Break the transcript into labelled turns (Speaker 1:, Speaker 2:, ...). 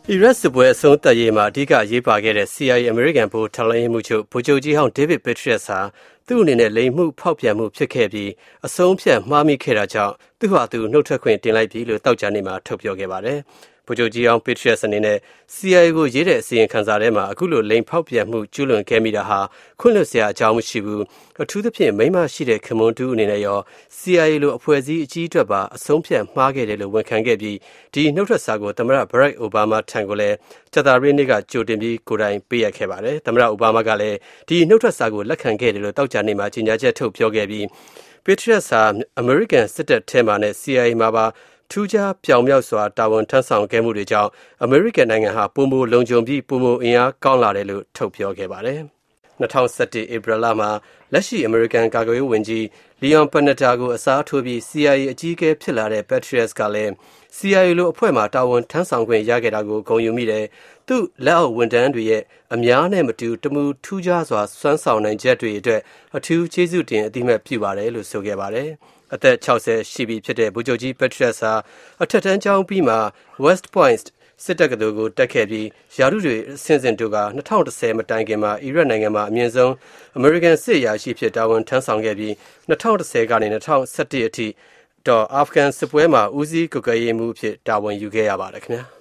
Speaker 1: အီရတ်စစ်ပွဲအဆုံးသတ်ရေးမှာအဓိကရေးပါခဲ့တဲ့ CIA အမေရိကန်ဗိုလ်ထောက်လှမ်းရေးမှူးချုပ်ဗိုလ်ချုပ်ကြီးဟောင်း David Petraeus ဟာသူ့အနေနဲ့လိမ်မှုဖောက်ပြန်မှုဖြစ်ခဲ့ပြီးအဆုံးအဖြတ်မှားမိခဲ့တာကြောင့်သူ့ဟာသူနှုတ်ထွက်ခွင့်တင်လိုက်ပြီလို့သောကြာနေ့မှာထုတ်ပြောခဲ့ပါတယ်။ဗိုလ်ချုပ်ကြီးဟောင်း Petraeus အနေနဲ့ CIA ကိုရေးတဲ့အစီရင်ခံစာထဲမှာအခုလိုလိမ်ဖောက်ပြန်မှုကျူးလွန်ခဲ့မိတာဟာခွင့်လွှတ်စရာအကြောင်းမရှိဘူး။အထူးသဖြင့်မိန်းမရှိတဲ့ခင်မွန်းတူအနေနဲ့ရော CIA လိုအဖွဲ့အစည်းအကြီးအတွက်ပါအဆုံးဖြတ်မှားခဲ့တယ်လို့ဝန်ခံခဲ့ပြီးဒီနှုတ်ထွက်စာကိုသမ္မတ Barack Obama ထံကိုလည်းကြာသပတေးနေ့ကကြိုတင်ပြီးကိုယ်တိုင်ပေးအပ်ခဲ့ပါတယ်။သမ္မတ Obama ကလည်းဒီနှုတ်ထွက်စာကိုလက်ခံခဲ့တယ်လို့သောကြာနေ့မှာကြေညာချက်ထုတ်ပြောခဲ့ပြီး Petraeus ဟာ American စစ်တပ်ထဲမှာနဲ့ CIA မှာပါထူးခြားပြောင်မြောက်စွာတာဝန်ထမ်းဆောင်ခဲ့မှုတွေကြောင့် American နိုင်ငံဟာပိုမိုလုံခြုံပြီးပိုမိုအင်အားကောင်းလာတယ်လို့ထုတ်ပြောခဲ့ပါတယ်။2011 ဧပြီလမှာလက်ရှိ American ကာကွယ်ရေးဝန်ကြီး Leon Panetta ကိုအစားထိုးပြီး CIA အကြီးအကဲဖြစ်လာတဲ့ Petraeus ကလည်း CIA လိုအဖွဲ့မှာတာဝန်ထမ်းဆောင်ခွင့်ရခဲ့တာကိုဂုဏ်ယူမိတယ်။သူ့လက်အောက်ဝန်ထမ်းတွေရဲ့အများနဲ့မတူတမူထူးခြားစွာစွမ်းဆောင်နိုင်ချက်တွေအတွက်အထူးကျေးဇူးတင်အသိအမှတ်ပြုပါတယ်လို့ဆိုခဲ့ပါတယ်။အသက်60ရှိပြီဖြစ်တဲ့ဗိုလ်ချုပ်ကြီး Petraeus ဟာအထက်တန်းကျောင်းပြီးမှ West Point စစ်တက္ကသိုလ်ကိုတက်ခဲ့ပြီးယာတုတွေအဆင့်ဆင့်တို့က2010မတိုင်ခင်မှာအီရတ်နိုင်ငံမှာအမြင့်ဆုံး American စစ်အရာရှိဖြစ်တာဝန်ထမ်းဆောင်ခဲ့ပြီး2010ကနေ2011အထိအာဖဂန်စစ်ပွဲမှာဦးစီးကွပ်ကဲရေးမှူးဖြစ်တာဝန်ယူခဲ့ရပါတယ်ခင်ဗျာ။